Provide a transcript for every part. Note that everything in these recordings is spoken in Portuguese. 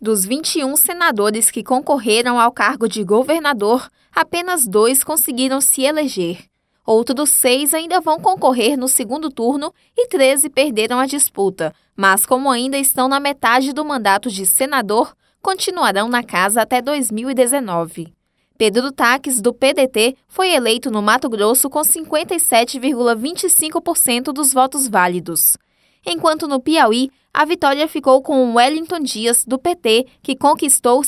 Dos 21 senadores que concorreram ao cargo de governador, apenas 2 conseguiram se eleger. Outros 6 ainda vão concorrer no segundo turno e 13 perderam a disputa, mas como ainda estão na metade do mandato de senador, continuarão na casa até 2019. Pedro Taques, do PDT, foi eleito no Mato Grosso com 57,25% dos votos válidos. Enquanto no Piauí, a vitória ficou com Wellington Dias, do PT, que conquistou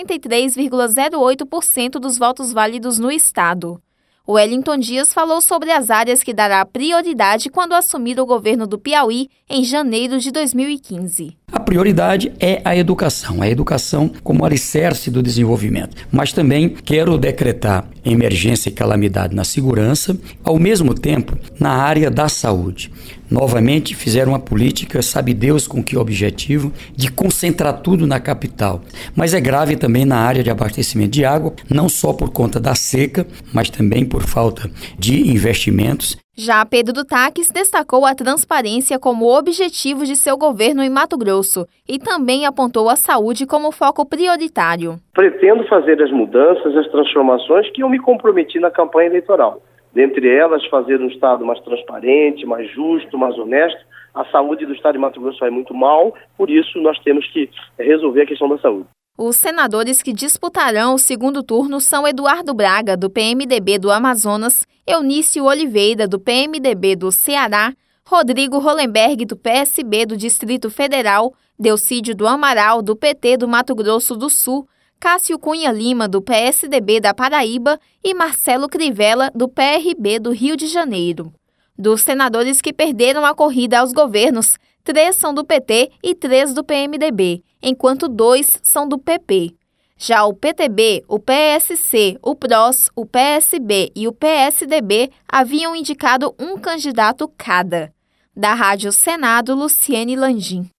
63,08% dos votos válidos no estado. Wellington Dias falou sobre as áreas que dará prioridade quando assumir o governo do Piauí em janeiro de 2015. A prioridade é a educação como alicerce do desenvolvimento. Mas também quero decretar emergência e calamidade na segurança, ao mesmo tempo na área da saúde. Novamente fizeram uma política, sabe Deus com que objetivo, de concentrar tudo na capital. Mas é grave também na área de abastecimento de água, não só por conta da seca, mas também por falta de investimentos. Já Pedro Taques destacou a transparência como objetivo de seu governo em Mato Grosso e também apontou a saúde como foco prioritário. Pretendo fazer as mudanças, as transformações que eu me comprometi na campanha eleitoral. Dentre elas, fazer um Estado mais transparente, mais justo, mais honesto. A saúde do Estado de Mato Grosso vai muito mal, por isso nós temos que resolver a questão da saúde. Os senadores que disputarão o segundo turno são Eduardo Braga, do PMDB do Amazonas, Eunício Oliveira, do PMDB do Ceará, Rodrigo Hollenberg, do PSB do Distrito Federal, Delcídio do Amaral, do PT do Mato Grosso do Sul, Cássio Cunha Lima, do PSDB da Paraíba e Marcelo Crivella, do PRB do Rio de Janeiro. Dos senadores que perderam a corrida aos governos, 3 são do PT e 3 do PMDB, enquanto 2 são do PP. Já o PTB, o PSC, o PROS, o PSB e o PSDB haviam indicado um candidato cada. Da Rádio Senado, Luciene Landim.